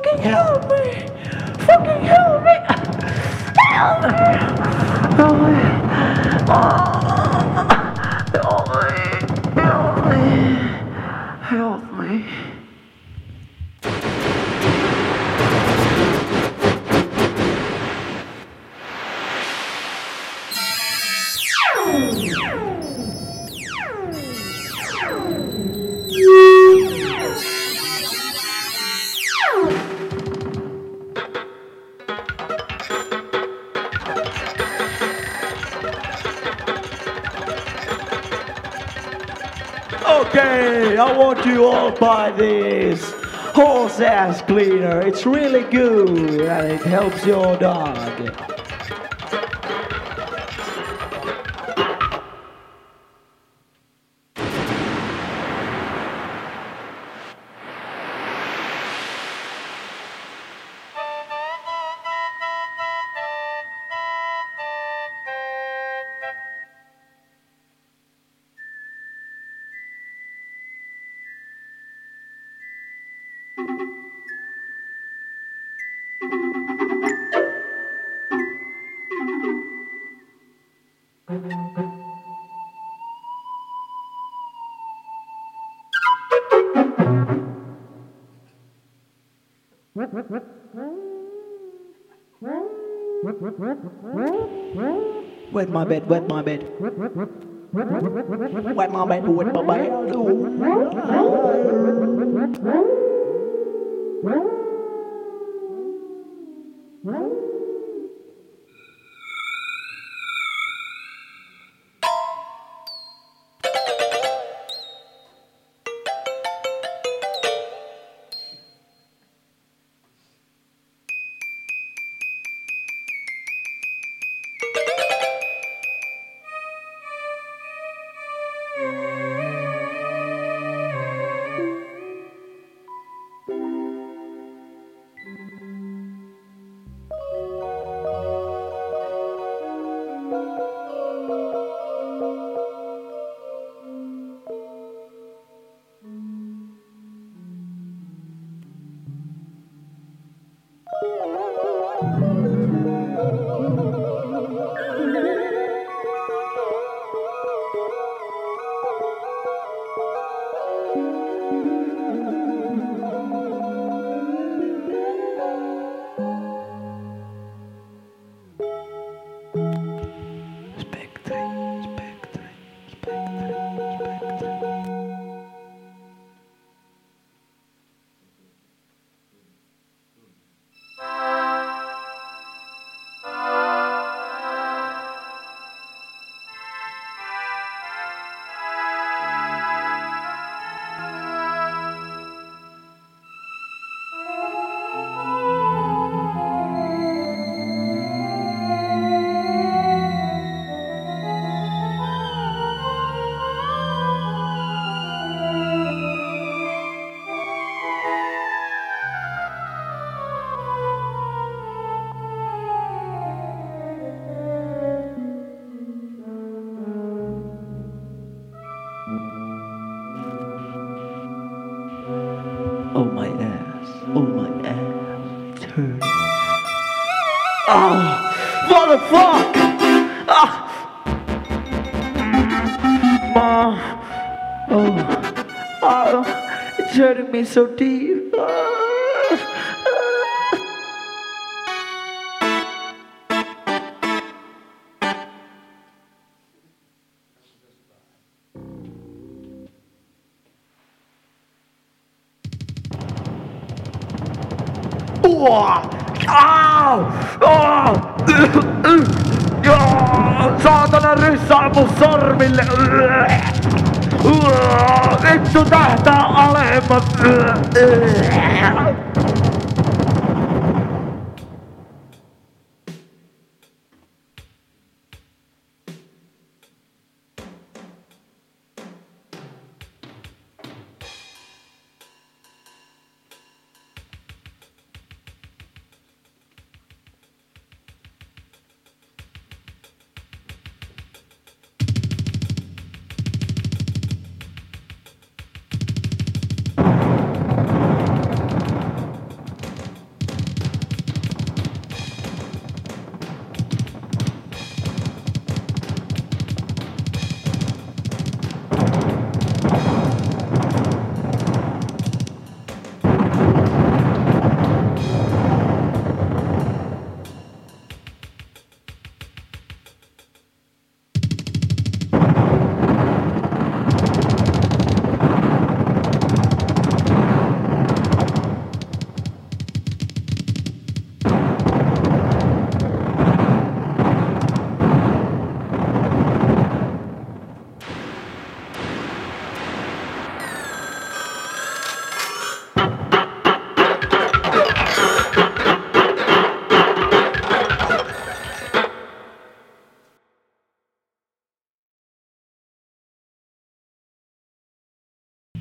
Fucking help me! Fucking help me! Help me! Help me! Help me! Help me! Okay, I want you all buy this horse ass cleaner. It's really good and it helps your dog. Wet my bed, wet my bed. Wet my bed, wet my bed. Oh my ass, oh my ass, turn. Oh, what the fuck? Oh, it's hurting me so deep. Saatana ryssää mun sormille. Vittu tähtää alemmas.